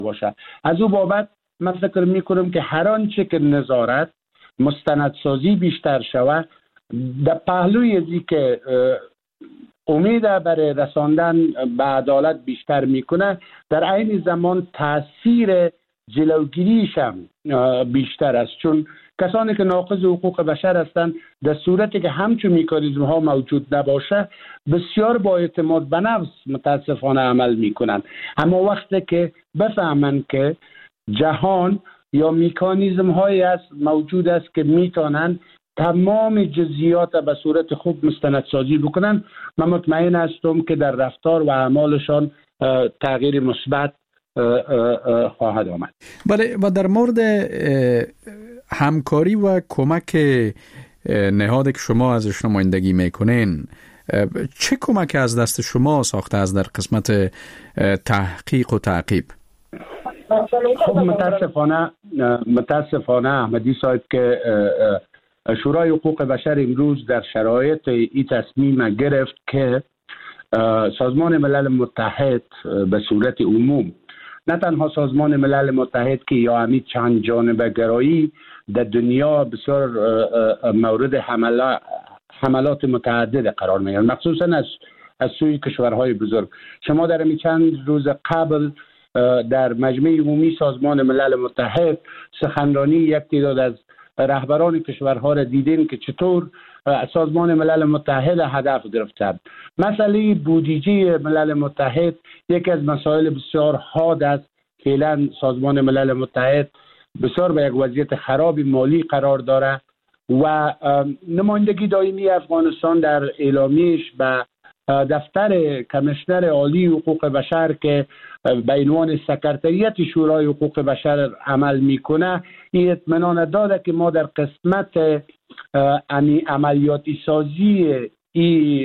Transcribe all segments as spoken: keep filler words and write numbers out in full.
باشه. از او بابت من فکر میکنم که هر آنچه که نظارت مستندسازی بیشتر شود در پهلوی ازی که امید برای رساندن به عدالت بیشتر میکنه، در عین زمان تاثیر جلوگیریش هم بیشتر است، چون کسانی که ناقض حقوق بشر هستند در صورتی که همچون مکانیزم ها موجود نباشه بسیار با اعتماد به نفس متاسفانه عمل میکنن. اما وقتی که بفهمن که جهان یا مکانیزم هایی است موجود است که میتونن تمام جزئیات به صورت خوب مستندسازی بکنن، من مطمئن هستم که در رفتار و اعمالشان تغییر مثبت خواهد آمد. بله، و در مورد همکاری و کمک نهادی که شما ازش نمایندگی میکنین، چه کمک از دست شما ساخته است در قسمت تحقیق و تعقیب؟ خب متاسفانه متاسفانه احمدی صاحب که شورای حقوق بشر امروز در شرایط این تصمیم گرفت که سازمان ملل متحد به صورت عموم، نه تنها سازمان ملل متحد که یا همین چند جانبه گرایی در دنیا بسیار مورد حملات حملات متعدد قرار میگیرد، مخصوصا از از سوی کشورهای بزرگ. شما در همین چند روز قبل در مجمع عمومی سازمان ملل متحد سخنرانی یک تعداد از رهبران کشورها را دیدین که چطور سازمان ملل متحد هدف گرفتند. مسئله بودجه ملل متحد یکی از مسائل بسیار حاد است. فعلا سازمان ملل متحد بسیار به یک وضعیت خراب مالی قرار داره و نمایندگی دائمی افغانستان در اعلامیش به دفتر کمیشنر عالی حقوق بشر که به عنوان سکرتریت شورای حقوق بشر عمل میکنه این اطمینان داده که ما در قسمت عملیاتی سازی این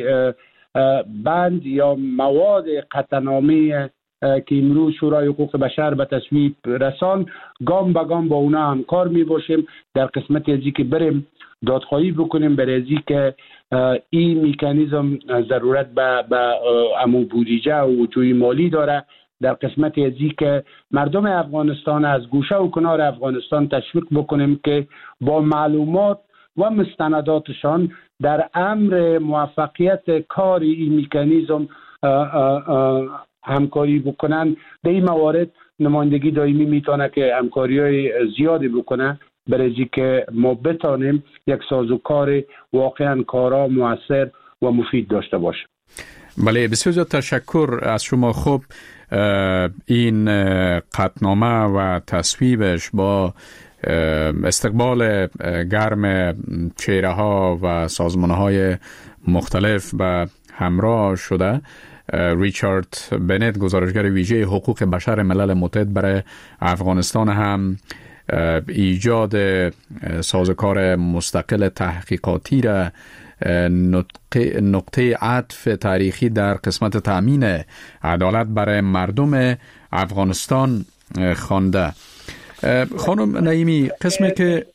بند یا مواد قطعنامه که امروز شورای حقوق بشر به تصویب رسان گام به گام با اونا همکار می باشیم در قسمت ازی که بریم دادخواهی بکنیم برای ازی که این مکانیزم ضرورت به به امو بودجه و جوی مالی داره، در قسمت ازی که مردم افغانستان از گوشه و کنار افغانستان تشویق بکنیم که با معلومات و مستنداتشان در امر موفقیت کار این مکانیزم همکاری بکنن. در این موارد نمایندگی دائمی میتونه که همکاری های زیادی بکنه برای که ما بتانیم یک سازوکار واقعا کارا موثر و مفید داشته باشیم. بله، بسیار زیاد تشکر از شما. خوب این قطعنامه و تصویبش با استقبال گرم چهره ها و سازمان های مختلف به همراه شده. ریچارد بنت، گزارشگر ویژه حقوق بشر ملل متحد برای افغانستان، هم ایجاد سازوکار مستقل تحقیقاتی را نقطه, نقطه عطف تاریخی در قسمت تأمین عدالت برای مردم افغانستان خوانده. خانم نعیمی، قسمی که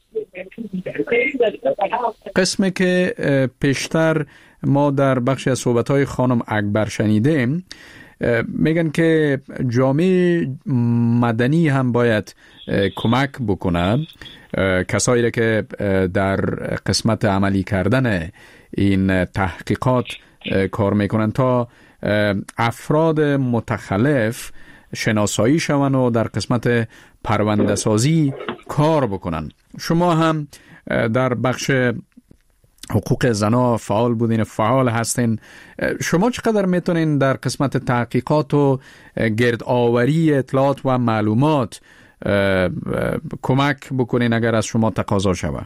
قسمی که پیشتر ما در بخش از صحبت‌های خانم اکبر شنیدیم، میگن که جامعه مدنی هم باید کمک بکنه، کسایی را که در قسمت عملی کردن این تحقیقات کار میکنن تا افراد متخلف شناسایی شون و در قسمت پرونده سازی کار بکنن. شما هم در بخش حقوق زنا فعال بودین، فعال هستین. شما چقدر میتونین در قسمت تحقیقات و گردآوری اطلاعات و معلومات کمک بکنین اگر از شما تقاضا شود؟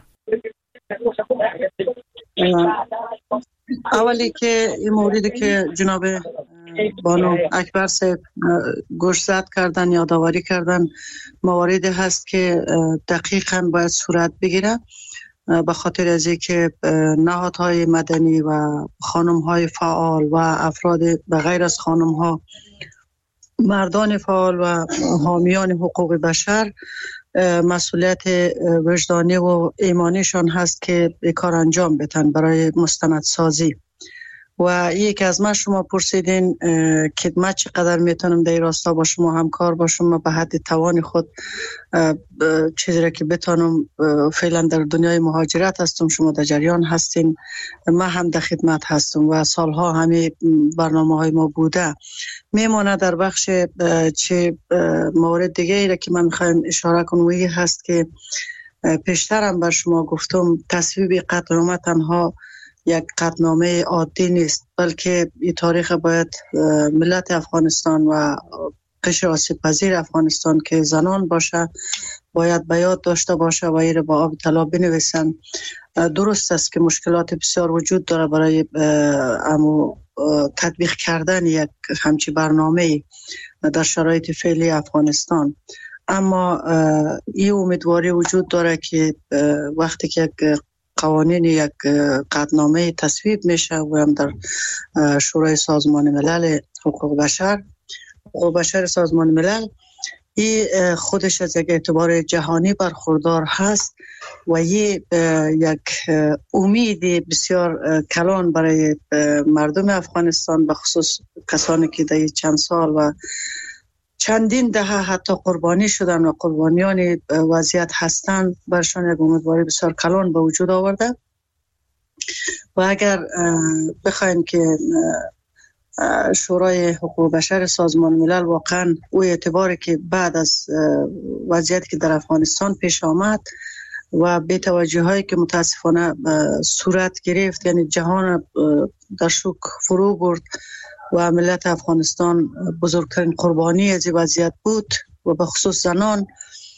اولی که این موردی که جناب بانو اکبر صاحب گوشزد کردن، یادآوری کردن، مواردی هست که دقیقاً باید صورت بگیره، به خاطر از اینکه نهادهای مدنی و خانم‌های فعال و افراد به غیر از خانم‌ها مردان فعال و حامیان حقوق بشر مسئولیت وجدانی و ایمانیشان هست که به کار انجام بدن برای مستندسازی. و یک از ما شما پرسیدین که من چقدر میتونم در راستا با شما همکار باشم. من به حد توان خود چیزی را که بتونم، فعلا در دنیای مهاجرت هستم، شما در جریان هستین، من هم در خدمت هستم و سالها همه برنامه های ما بوده. میمانه در بخش چه موارد دیگه ای را که من میخوایم اشاره کنم این هست که پیشترم بر شما گفتم تصویب قطعنامه تنها یک قطعنامه عادی نیست، بلکه این تاریخ باید ملت افغانستان و قشر آسیب پذیر افغانستان که زنان باشه باید به یاد داشته باشه و این با آب طلا بنویسن. درست است که مشکلات بسیار وجود داره برای امو تطبیق کردن یک همچی برنامه در شرایط فعلی افغانستان، اما این امیدواری وجود داره که وقتی که یک قوانین یک قطعنامه تصویب میشه و هم در شورای سازمان ملل حقوق بشر حقوق بشر سازمان ملل، این خودش از یک اعتبار جهانی برخوردار هست و این یک امید بسیار کلان برای مردم افغانستان، به خصوص کسانی که در چند سال و چندین دهه حتی قربانی شدن و قربانیان وضعیت هستند، برشان یک امیدواری بسیار کلان به وجود آورده. و اگر بخوایم که شورای حقوق بشر سازمان ملل واقعا او اعتباری که بعد از وضعیتی که در افغانستان پیش آمد و به توجه هایی که متاسفانه صورت گرفت، یعنی جهان در شوک فرو برد و ملت افغانستان بزرگترین قربانی از وضعیت بود و به خصوص زنان،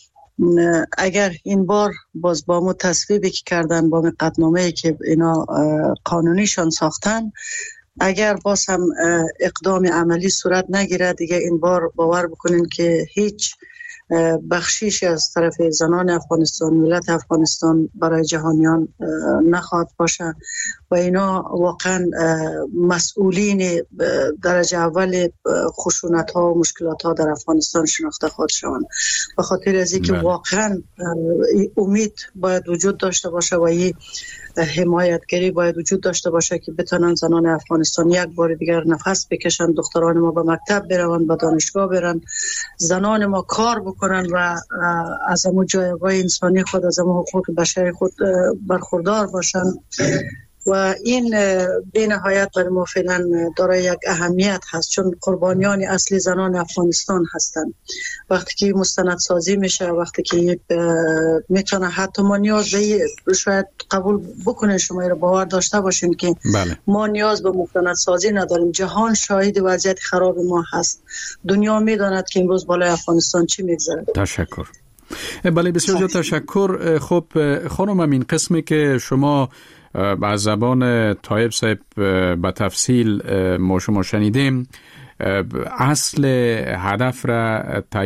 اگر این بار باز با مو تصویبی که کردن با قطعنامه‌ای که اینا قانونیشان ساختن، اگر باز هم اقدام عملی صورت نگیره، دیگه این بار باور بکنین که هیچ بخشیش از طرف زنان افغانستان، ملت افغانستان برای جهانیان نخواهد باشه و اینا واقعا مسئولین درجه اول خشونت ها و مشکلات ها در افغانستان شناخته خواهد شوند. به خاطر از اینکه واقعا امید باید وجود داشته باشه و این حمایتگری باید وجود داشته باشه که بتونن زنان افغانستان یک بار دیگر نفس بکشن، دختران ما به مکتب برون، به دانشگاه برن، زنان ما کار بکنن و از امو جایگاه انسانی خود، از امو حقوق بشری خود برخوردار باشن. و این به نهایت برای ما فعلا دارای یک اهمیت هست، چون قربانیان اصلی زنان افغانستان هستند. وقتی که مستندسازی میشه، وقتی که میتونه حتی ما نیاز به، شاید قبول بکنین شما رو باور داشته باشین که بله. ما نیاز به مستندسازی نداریم. جهان شاهد وضعیت خراب ما هست، دنیا میداند که امروز بالای افغانستان چی میگذره. تشکر. بله بسیار زیاد تشکر. خب خانم، این قسمی که شما از زبان طایب صاحب به تفصیل ما شما شنیدیم، اصل هدف را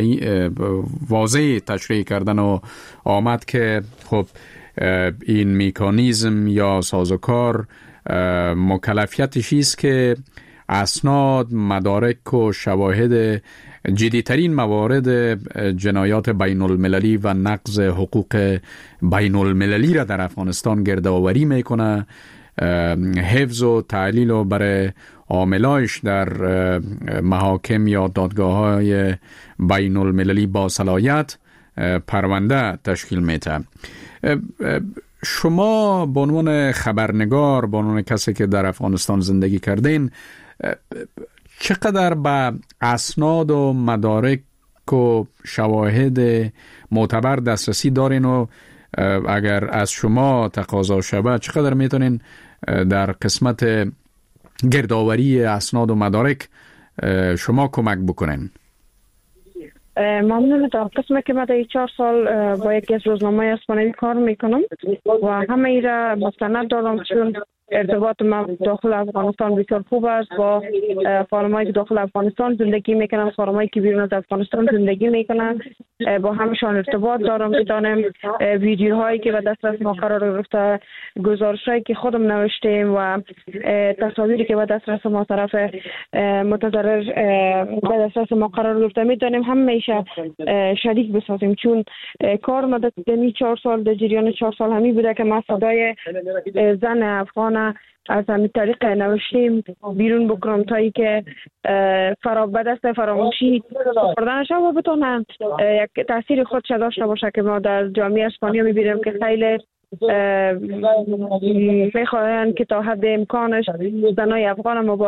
واضح تشریح کردن و آمد که خب این میکانیزم یا سازوکار مکلفیتش است که اسناد، مدارک و شواهد جدیترین موارد جنایات بین المللی و نقض حقوق بین المللی را در افغانستان گردآوری میکنه، حفظ و تعلیل و برای عاملایش در محاکم یا دادگاه های بین المللی با صلاحیت پرونده تشکیل میده. شما به عنوان خبرنگار، به عنوان کسی که در افغانستان زندگی کردین، چقدر به اسناد و مدارک و شواهد معتبر دسترسی دارین و اگر از شما تقاضا شود چقدر میتونین در قسمت گردآوری اسناد و مدارک شما کمک بکنین؟ ممنون. در قسمه که من در چهار سال با یکی از روزنامه اسپانیایی کار میکنم و همه ای را مستند دارم، چون ارتباط ما داخل افغانستان بسیار خوب است. با خانمایی که داخل افغانستان زندگی میکنن، خانمایی که بیرون از افغانستان زندگی میکنن، با همشان ارتباط دارم. بدانم ویدیوهایی که به دسترس ما قرار گرفته، گزارشایی که خودم نوشتیم و تصاویری که به دسترس ما طرف متضرر به دسترس ما قرار گرفته، میدانیم همیشه شریک بسازیم، چون کار ما در چهار سال در جریان چهار سال همی بوده که ما صدای زن افغان از همین طریق نوشتیم بیرون بکنم تا ای که فرا به دست فراموشی سپردنش و بتونن یک تاثیر خودش داشته باشه که ما در جامعه اسپانیا میبینیم که خیلی میخواهند که تا حد امکانش زنای افغان ما با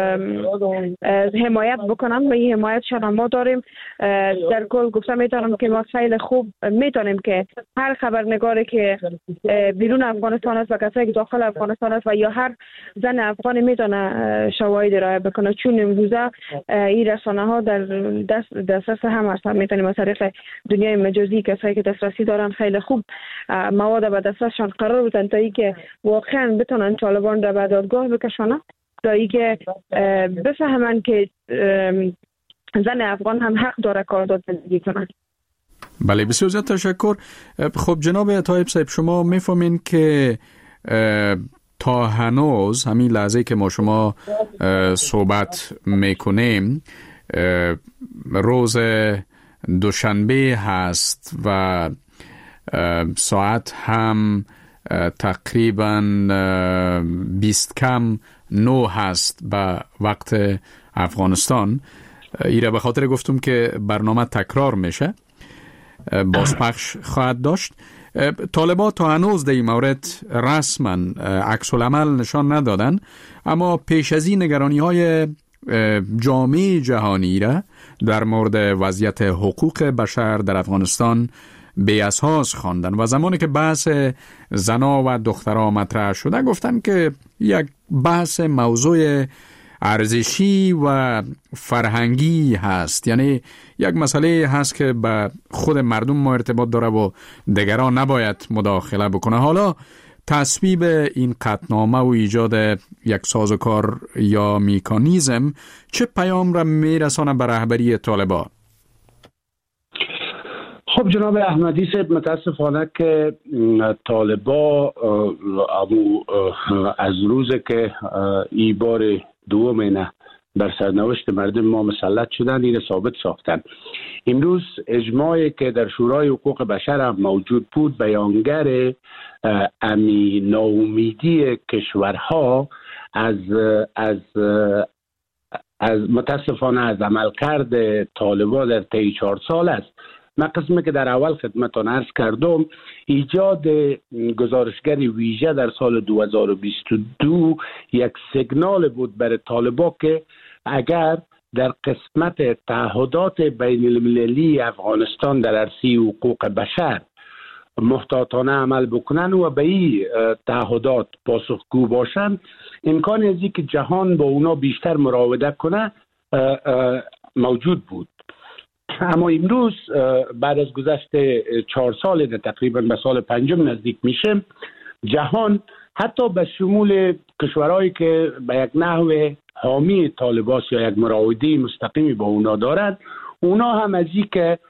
حمایت بکنن و این حمایتشان ما داریم. در کل گفته میتونم که ما خیلی خوب میتونیم که هر خبرنگاری که بیرون افغانستان است و کسایی که داخل افغانستان است و یا هر زن افغانی میتونه شواهد ارائه بکنه، چون امروزه این رسانه ها در دست دسترس هم هستن. میتونیم از طریق دنیای مجازی کسایی که دسترسی دارن خیلی خوب مواد به دستشان قرار بدن تا اینکه واقعا بتونن طالبان را به دادگاه بکشونن، تا اینکه بفهمن که زن افغان هم حق داره که آزاد زندگی کنن. بله، بسیار زیاد تشکر. خب جناب طایب صاحب، شما میفهمین که تا هنوز همین لحظه که ما شما صحبت میکنیم روز دوشنبه هست و ساعت هم تقریبا بیست کم نو هست به وقت افغانستان. ایره به خاطر گفتم که برنامه تکرار میشه، بازپخش خواهد داشت. طالبان تا هنوز در این مورد رسما عکس العمل نشان ندادن، اما پیش از این نگرانی های جامعه جهانی را در مورد وضعیت حقوق بشر در افغانستان بی اساس خواندن و زمانی که بحث زنا و دخترها مطرح شده گفتن که یک بحث موضوع ارزشی و فرهنگی هست، یعنی یک مسئله هست که به خود مردم ما ارتباط داره و دیگران نباید مداخله بکنه. حالا تصویب این قطعنامه و ایجاد یک سازوکار یا مکانیزم چه پیام را میرسانه به رهبری طالبان؟ خب جناب احمدی صاحب، متاسفانه که طالبان از روز که این بار دوم نه بر سرنوشت مردم ما مسلط شدن این ثابت ساختن. امروز اجماعی که در شورای حقوق بشر هم موجود بود بیانگر امی ناامیدی کشورها از از از متاسفانه از عملکرد طالبان در طی چهار سال است. من قسمی که در اول خدمتان عرض کردم، ایجاد گزارشگر ویژه در سال دو هزار و بیست و دو یک سیگنال بود برای طالبان که اگر در قسمت تعهدات بین المللی افغانستان در عرصه حقوق بشر محتاطانه عمل بکنن و به این تعهدات پاسخگو باشن، امکان از اینکه جهان با اونا بیشتر مراوده کنه موجود بود. اما امروز بعد از گذشت چهار سال تقریبا به سال پنجم نزدیک میشه، جهان حتی به شمول کشورهایی که به یک نحو حامی طالبان یا یک مراودی مستقیمی با اونا دارند، اونا هم از این که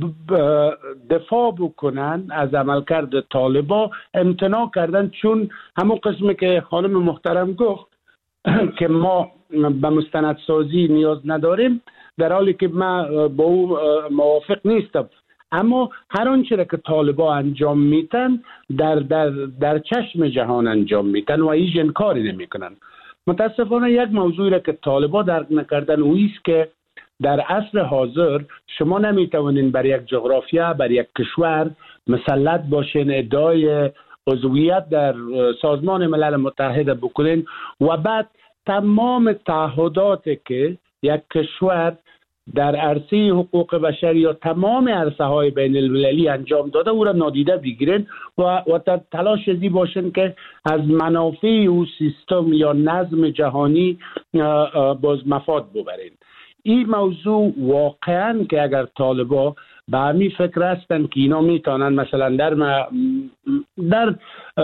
دفاع بکنن از عملکرد طالبان امتناع کردن، چون همون قسمی که خانم محترم گفت که ما به مستندسازی نیاز نداریم، در حالی که من با او موافق نیستم. اما هر آنچه را که طالبان انجام میتن در در در چشم جهان انجام میتن و هیچ انکاری نمیکنن. متاسفانه یک موضوعی را که طالبان درک نکردن اویست که در عصر حاضر شما نمیتونین بر یک جغرافیا، بر یک کشور مسلط باشین، ادعای عضویت در سازمان ملل متحد بکنین و بعد تمام تعهداتی که یک کشور در عرصه حقوق بشر یا تمام عرصه های بین المللی انجام داده او را نادیده بگیرن و و در تلاش ازی باشن که از منافع او سیستم یا نظم جهانی باز مفاد ببرین. این موضوع واقعا که اگر طالبان به همین فکر هستن که اینا میتونن مثلا در م... در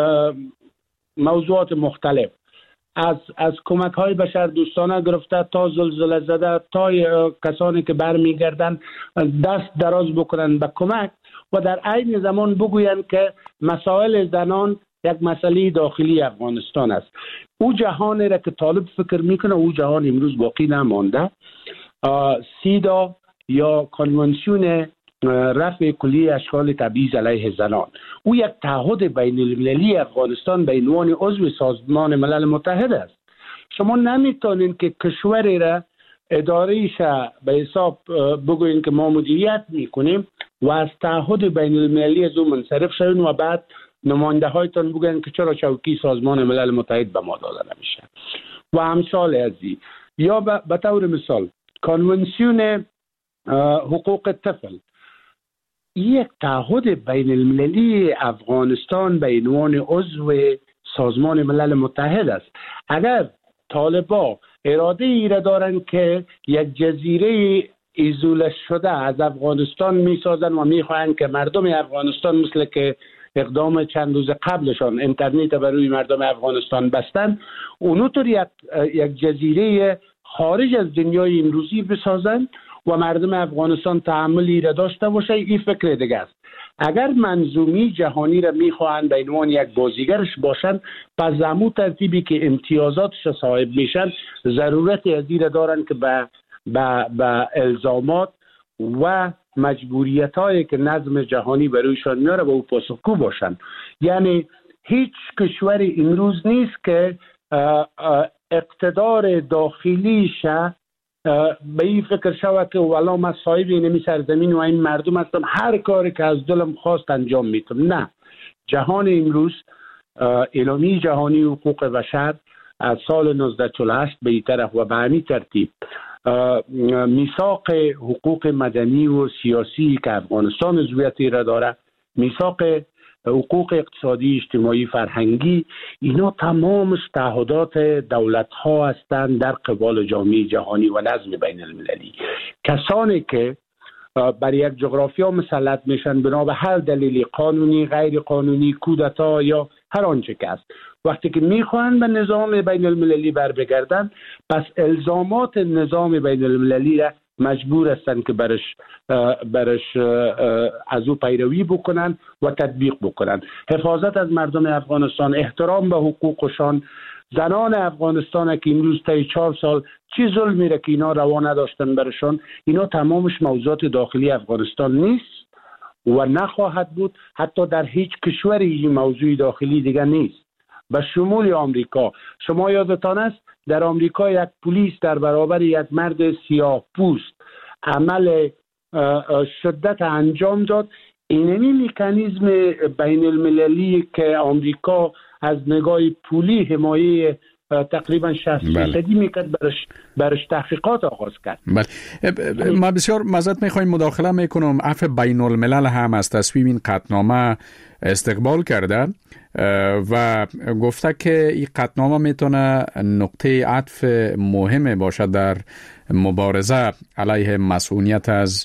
موضوعات مختلف از از کمک های بشر دوستانه گرفته تا زلزله زده تا کسانی که برمیگردن دست دراز بکنن به کمک و در عین زمان بگوین که مسائل زنان یک مسئله داخلی افغانستان است. او جهانی را که طالب فکر میکنه او جهان امروز باقی نمانده. سیدا یا کنوانسیون رفع کلی اشکال تبعیض علیه زنان. او یک تعهد بین المللی افغانستان به عنوان عضو سازمان ملل متحد است. شما نمیتونین که کشوری را اداره‌ایش به حساب بگوین که ما مدیریت میکنیم و از تعهد بین المللی از اون منصرف شوین و بعد نماینده هایتان بگن که چرا چوکی سازمان ملل متحد به ما داده نمیشه و امثال ازی. یا به طور مثال کنونسیون حقوق طفل یک تعهد بین المللی افغانستان به عنوان عضو سازمان ملل متحد است. اگر طالبا اراده ای را دارند که یک جزیره ایزوله شده از افغانستان می سازند و می خواهند که مردم افغانستان مثل که اقدام چند روز قبلشان اینترنت بر روی مردم افغانستان بستند، اونطور یک یک جزیره خارج از دنیای امروزی بسازند و مردم افغانستان تحملی را داشته باشه، این فکر دیگه است. اگر منظومی جهانی را میخواهند به عنوان یک بازیگرش باشند، پس زمو ترتیبی که امتیازاتش صاحب میشن ضرورت از این را دارند که به به به الزامات و مجبوریت هایی که نظم جهانی برویشان میاره به او پاسخگو باشند. یعنی هیچ کشوری امروز نیست که اقتدار داخلیش به این فکر شود که والا من صاحب اینمی سرزمین و این مردم هستم، هر کاری که از دلم خواست انجام میتونم. نه، جهان امروز، اعلامیه جهانی حقوق بشر از سال نوزده و چهل و هشت به این طرف و به همین ترتیب میثاق حقوق مدنی و سیاسی که افغانستان عضویتی را داره، میثاق حقوق اقتصادی، اجتماعی، فرهنگی، اینا تمامش تعهدات دولت ها هستند در قبال جامعه جهانی و نظم بین المللی. کسانی که بر یک جغرافیا مسلط میشن بنا به هر دلیل قانونی، غیر قانونی، کودتا یا هر آنچه که است، وقتی که میخوان به نظام بین المللی بر بگردن، پس الزامات نظام بین المللی را مجبور هستند که برش برش از او پیروی بکنن و تطبیق بکنن. حفاظت از مردم افغانستان، احترام به حقوقشان، زنان افغانستان که امروز تا چهار سال چی ظلمی را که اینا روا نداشتن برشان، اینا تمامش موضوعات داخلی افغانستان نیست و نخواهد بود. حتی در هیچ کشوری این موضوع داخلی دیگه نیست، به شمول آمریکا. شما یادتان است در آمریکا یک پلیس در برابر یک مرد سیاه پوست عمل شدت انجام داد. اینمی مکانیزم بین المللی که آمریکا از نگاه پولی حمایه تقریبا شصت فیصدی میکرد برش برش تحقیقات آغاز کرد. بله، ما بسیار معذرت میخوایم مداخله میکنم. عفو بین الملل هم از تصویب این قطعنامه استقبال کرده و گفته که این قطعنامه میتونه نقطه عطف مهم باشد در مبارزه علیه مسئولیت از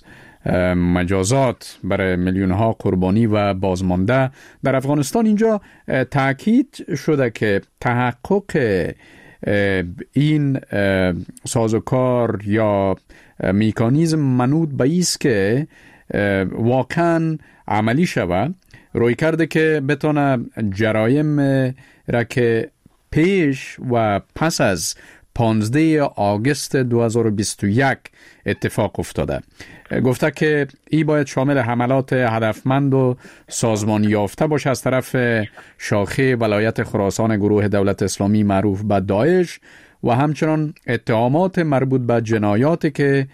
مجازات برای میلیون ها قربانی و بازمانده در افغانستان. اینجا تاکید شده که تحقق این سازوکار یا مکانیزم منوط به ایست که واقعا عملی شود، روی کرده که بتونه جرایم را که پیش و پس از پانزده آگوست دو هزار و بیست و یک اتفاق افتاده. گفته که ای باید شامل حملات هدفمند و سازمانی یافته باشه از طرف شاخه ولایت خراسان گروه دولت اسلامی معروف به داعش و همچنان اتهامات مربوط به جنایاتی که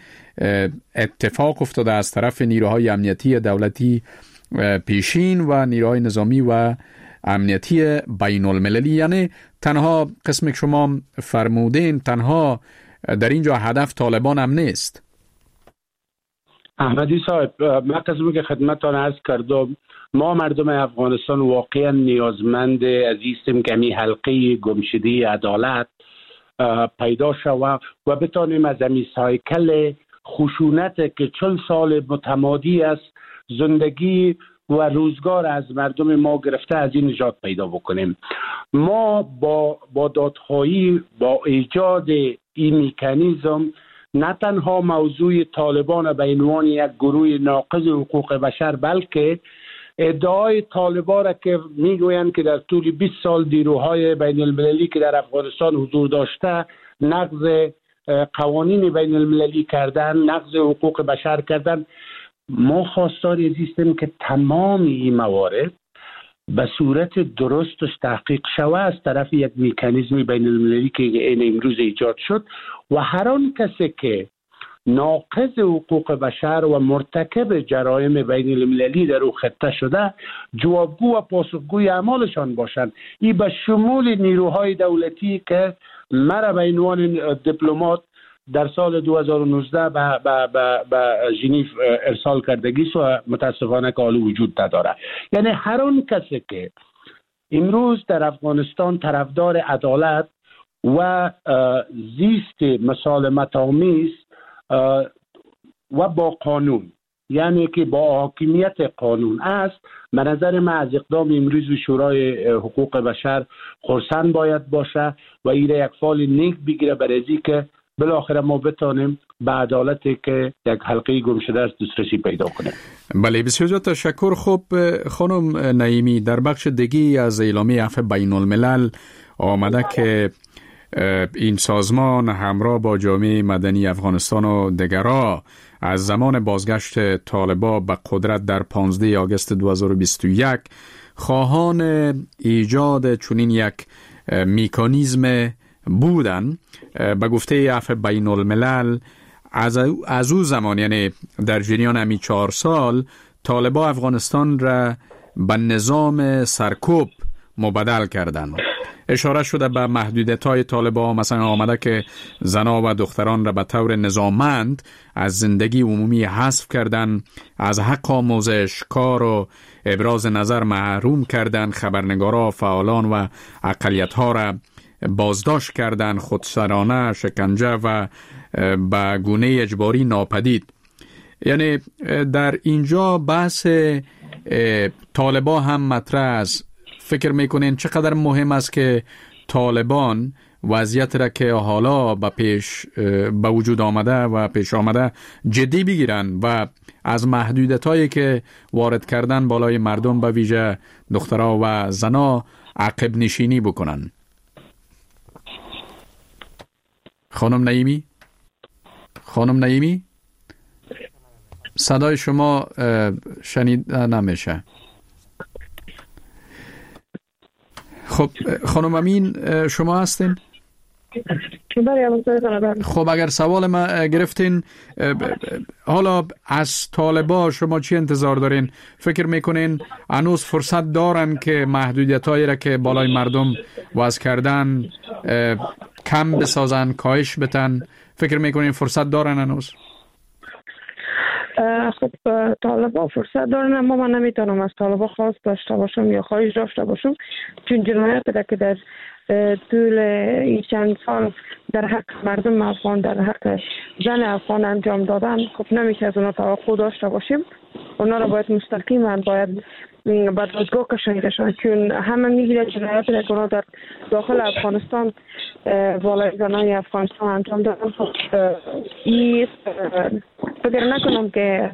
اتفاق افتاده از طرف نیروهای امنیتی دولتی پیشین و نیروهای نظامی و امنیتی بین المللی. یعنی تنها قسم که شما فرمودین تنها در اینجا هدف طالبان هم نیست. احمدی صاحب، من قسمی که خدمتتان عرض کردم، ما مردم افغانستان واقعا نیازمند عزیزیم که می حلقه گمشده عدالت پیدا شود و بتانیم از این سایکل خشونت که چل سال متمادی است زندگی و روزگار از مردم ما گرفته از این نجات پیدا بکنیم. ما با با دادخواهی، با ایجاد این مکانیزم نه تنها موضوع طالبان به عنوان یک گروه ناقض حقوق بشر، بلکه ادعای طالبان را که میگویند که در طول بیست سال نیروهای بین المللی که در افغانستان حضور داشته نقض قوانین بین المللی کردن، نقض حقوق بشر کردن، ما خواستار زیستیم که تمام این موارد به صورت درستش تحقیق شوه از طرف یک مکانیزم بین المللی که این امروز ایجاد شد و هر آن کسی که ناقض حقوق بشر و مرتکب جرایم بین المللی در او خطه شده جوابگو و پاسخگوی اعمالشان باشند. این به شمول نیروهای دولتی که مرا به عنوان دیپلمات در سال دو هزار و نوزده به به به به ژنو ارسال کردگی و متاسفانه که حال وجود نداره. یعنی هر آن کسی که امروز در افغانستان طرفدار عدالت و زیست مسالمت آمیز و با قانون، یعنی که با حاکمیت قانون است، به نظر من از اقدام امروز شورای حقوق بشر خرسند باید باشه و این یک فال نیک بگیره برای که بالاخره ما بتانیم به عدالتی که یک حلقه گم شده است دسترسی پیدا کنیم. بله، بسیار تشکر. خوب خانم نعیمی، در بخش دیگی از اعلامیه عفو بین الملل آمده که این سازمان همراه با جامعه مدنی افغانستان و دیگران از زمان بازگشت طالبان به قدرت در پانزده آگوست دو هزار و بیست و یک خواهان ایجاد چنین یک مکانیزم بودن. به گفته عفو بین الملل از از او زمان، یعنی در جریان همی چهار سال، طالبان افغانستان را به نظام سرکوب مبدل کردند. اشاره شده به محدودیت‌های طالبان، مثلا آمده که زنان و دختران را به طور نظاممند از زندگی عمومی حذف کردند، از حق آموزش، کار و ابراز نظر محروم کردند، خبرنگارا، فعالان و اقلیت‌ها را بازداشت کردند، خودسرانه، شکنجه و به گونه اجباری ناپدید. یعنی در اینجا بحث طالبان هم مطرح است. فکر میکنین چقدر مهم است که طالبان وضعیت را که حالا به پیش به وجود آمده و پیش آمده جدی بگیرن و از محدودیتایی که وارد کردن بالای مردم به ویژه دخترها و زنا عقب نشینی بکنن؟ خانم نعیمی؟ خانم نعیمی؟ صدای شما شنید نمیشه. خب خانم امین، شما هستین؟ خب اگر سوال ما گرفتین، حالا از طالبان شما چی انتظار دارین؟ فکر میکنین هنوز فرصت دارن که محدودیتایی را که بالای مردم وضع کردن کم بسازن، کاهش بدن؟ فکر میکنین فرصت دارن هنوز؟ خب طالبان فرصت دارن، اما من نمیتونم از طالبان خواست داشته باشم یا خواهش داشته باشم، چون جنایت را که در طول این چند سال در حق مردم افغان، در حق زن افغان انجام دادن، خب نمیشه از اونا توقع داشته باشیم. اونا را باید مستقیما باید به دادگاه کشانیده شد، چون همه میگیره جنایت را که اونا در داخل افغانستان بالای زنان افغانستان انجام دادن. خب این فکر نکنم که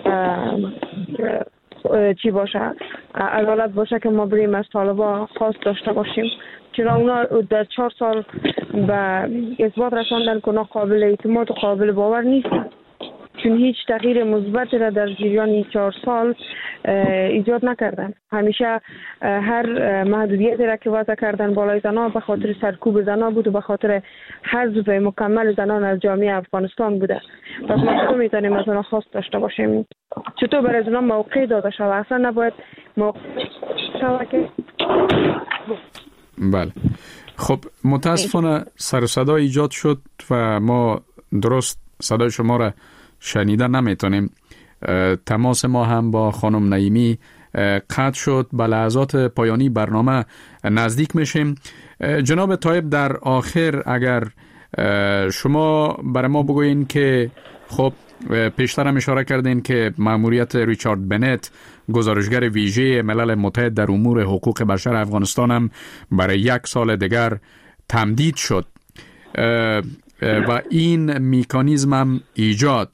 چی باشه، عدالت باشه که ما بریم از طالبان خواست داشته باشیم، چرا اونا در چهار سال به اثبات رساندن که اونا قابل اعتماد و قابل باور نیستن، چون هیچ تغییر مثبتی را در جریان این چهار سال ایجاد نکردن. همیشه هر محدودیتی را که وضع کردن بالای زنان به خاطر سرکوب زنان بود و به خاطر حذف مکمل زنان از جامعه افغانستان بوده. پس ما چطور میتونیم از اونا خواست داشته باشیم؟ چطور برای اونا موقع داده شود؟ اصلا نباید موقع شود که بله. خب متاسفانه سر و صدا ایجاد شد و ما درست صدای شما را شنیده نمیتونیم. تماس ما هم با خانم نعیمی قطع شد. به لحظات پایانی برنامه نزدیک میشیم. جناب طایب، در آخر اگر شما برای ما بگوین که خب پیشتر هم اشاره کردین که مأموریت ریچارد بنت، گزارشگر ویژه ملل متحد در امور حقوق بشر افغانستان، هم برای یک سال دیگر تمدید شد و این مکانیزم هم ایجاد.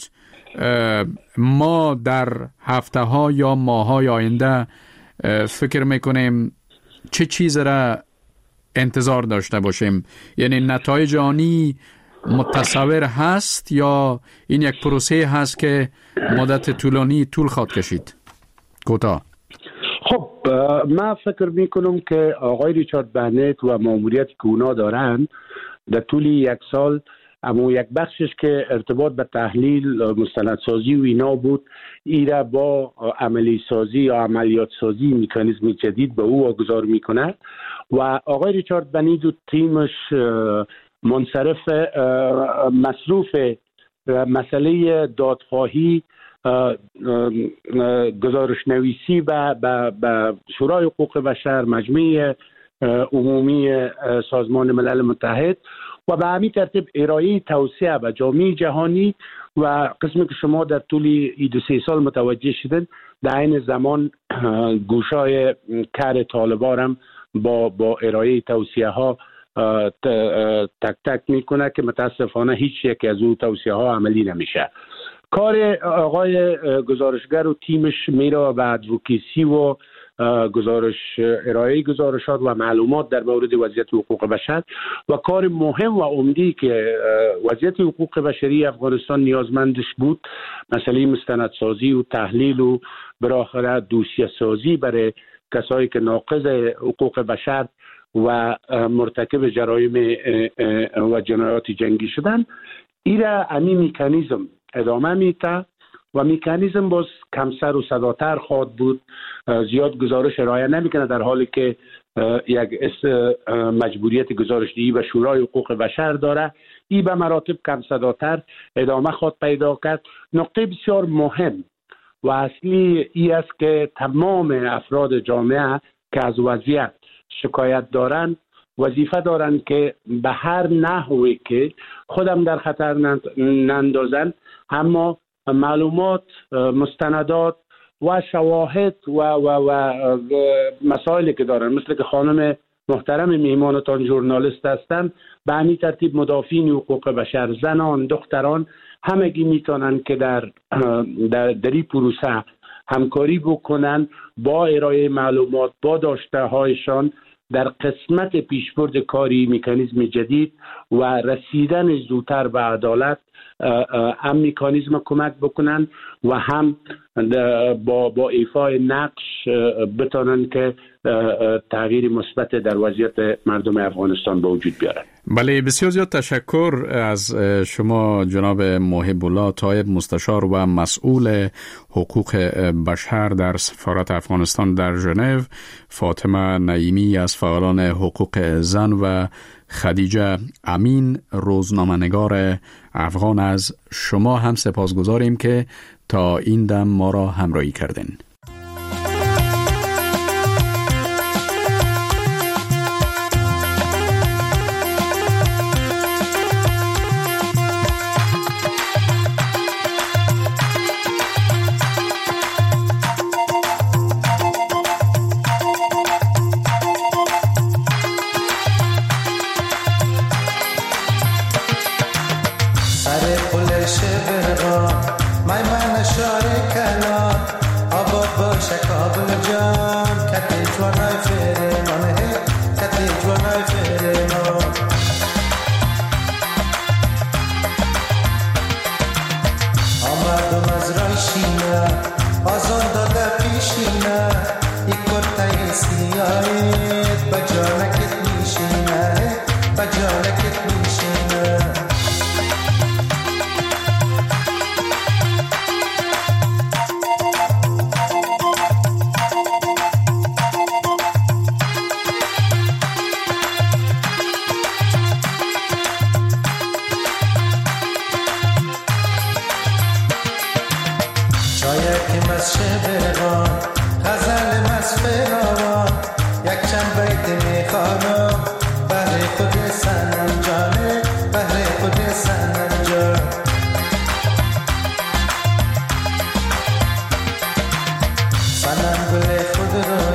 ما در هفته ها یا ماه های آینده فکر میکنیم چه چیز را انتظار داشته باشیم؟ یعنی نتایج آنی متصور هست یا این یک پروسه هست که مدت طولانی طول خواهد کشید؟ کوتاه. خب من فکر میکنم که آقای ریچارد بنت و ماموریتی که اونا دارن در طول یک سال، اما یک بخشش که ارتباط به تحلیل مستندسازی و اینا بود، ایره با عملی سازی یا عملیات سازی مکانیزم جدید به او واگذار میکنه و آقای ریچارد بنت و تیمش منصرف مصروف مسئله دادخواهی، گزارش نویسی به شورای حقوق بشر، مجمع عمومی سازمان ملل متحد و به همین ترتیب ارائه توصیه به جامعه جهانی و قسمی که شما در طول این دو سه سال متوجه شدن، در این زمان گوشای کار طالبان هم با با ارائه توصیه ها تک تک میکنه که متاسفانه هیچ یک از اون توصیه ها عملی نمیشه. کار آقای گزارشگر و تیمش میره و ادوکیسی و گزارش ارائه گزارشات و معلومات در مورد وضعیت حقوق بشر و کار مهم و عمدی که وضعیت حقوق بشری افغانستان نیازمندش بود، مسئله مستندسازی و تحلیل و بالاخره دوسیه سازی برای کسایی که ناقض حقوق بشر و مرتکب جرایم و جنایات جنگی شدن، ایره همین مکانیزم ادامه میده و مکانیزم باز کم سر و صداتر خواهد بود. زیاد گزارش ارائه نمیکنه، در حالی که یک مجبوریت گزارشدهی و شورای حقوق بشر داره. ای به مراتب کم صداتر ادامه خواهد پیدا کرد. نقطه بسیار مهم و اصلی ای است که تمام افراد جامعه که از وضعیت شکایت دارند وظیفه دارند که به هر نحوی که خودم در خطر نندازن، اما معلومات، مستندات و شواهد و و و مسائلی که دارن، مثل که خانم محترم میهمانتان ژورنالیست هستند، به همین ترتیب مدافعین حقوق بشر، زنان، دختران، همگی میتونن که در در دری پروسه همکاری بکنن با ارائه معلومات، با داشته هایشان در قسمت پیشبرد کاری مکانیزم جدید و رسیدن زودتر به عدالت، هم مکانیزم کمک بکنن و هم با با ایفای نقش بتونن که تغییر مثبت در وضعیت مردم افغانستان به وجود بیارن. بله، بسیار زیاد تشکر از شما جناب محب الله طایب، مستشار و مسئول حقوق بشر در سفارت افغانستان در ژنو، فاطمه نعیمی از فعالان حقوق زن و خدیجه امین روزنامه‌نگار افغان. از شما هم سپاسگزاریم که تا این دم ما را همراهی کردین. Sanam gule khud